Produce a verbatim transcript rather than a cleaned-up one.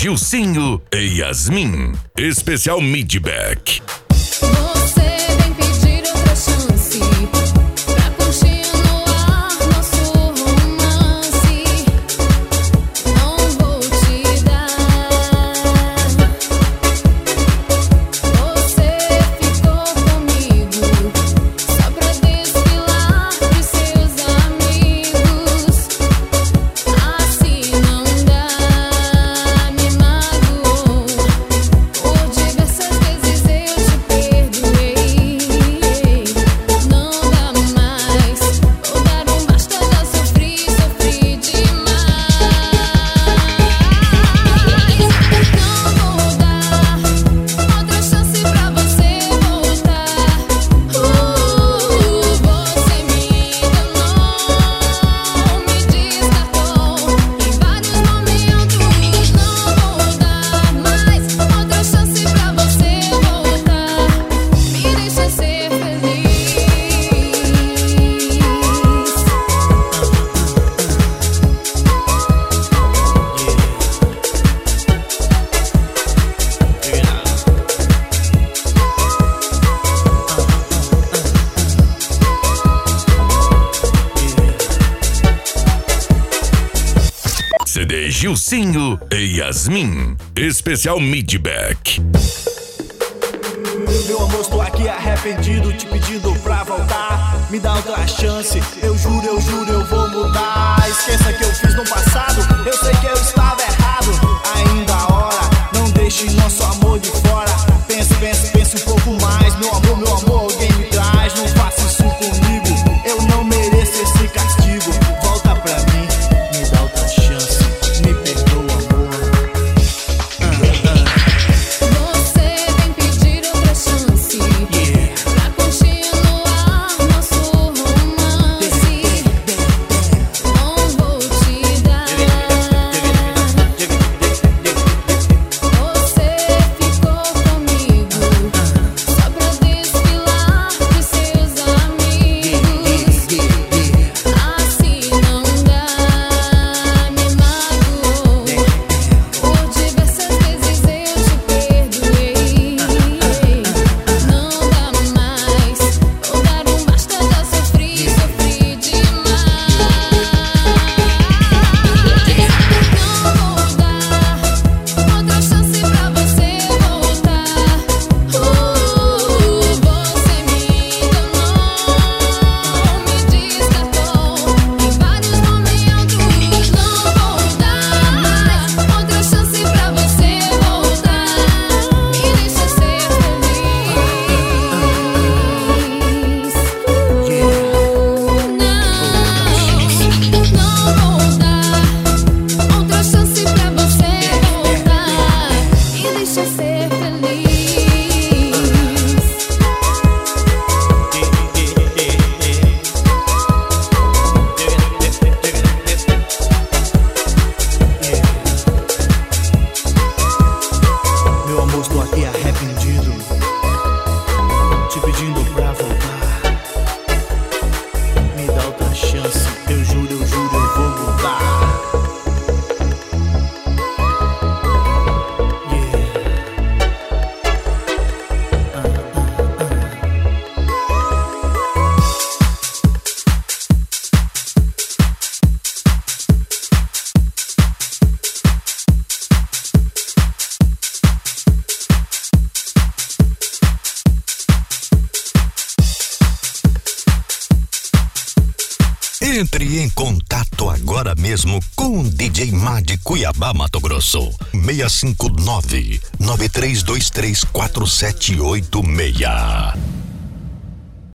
Gilcinho e Yasmin. Especial Midback. C D Gilcinho e Yasmin. Especial Midback. Meu amor, estou aqui arrependido, te pedindo pra voltar. Me dá outra chance, eu juro, eu juro, eu vou mudar. Esqueça que eu fiz no passado, eu sei que eu estava errado. Ainda a hora, não deixe nosso amor de fora. Pense, pense, pense um pouco mais. Meu amor, meu amor, alguém me traz. Não faça isso comigo, eu não mereço esse castigo. Volta pra mim, me dá outra chance, me perdoa, amor. Você vem pedir outra chance, yeah, pra continuar nosso romance. Não vou te dar. Você ficou comigo só pra desfilar pros seus amigos. Assim não dá, me magoou. Por diversas vezes eu te perdoei. Não dá mais, vou dar um basta, já sofri, sofri demais. Não vou dar outra chance pra você voltar. Uh, você me enganou, me descartou em vários momentos. Não vou dar mais outra chance pra você voltar. Me deixa ser feliz. Não, não vou dar outra chance pra você voltar. Me deixa ser feliz. Meu amor, estou aqui arrependido, te pedindo pra voltar. Me dá outra chance, eu juro, eu juro, eu vou mudar. Yeah. Ah, ah, Entre em contato agora mesmo com o D J Mad Cuiabá, Mato Grosso. seis cinco nove, nove três dois três, quatro sete oito seis.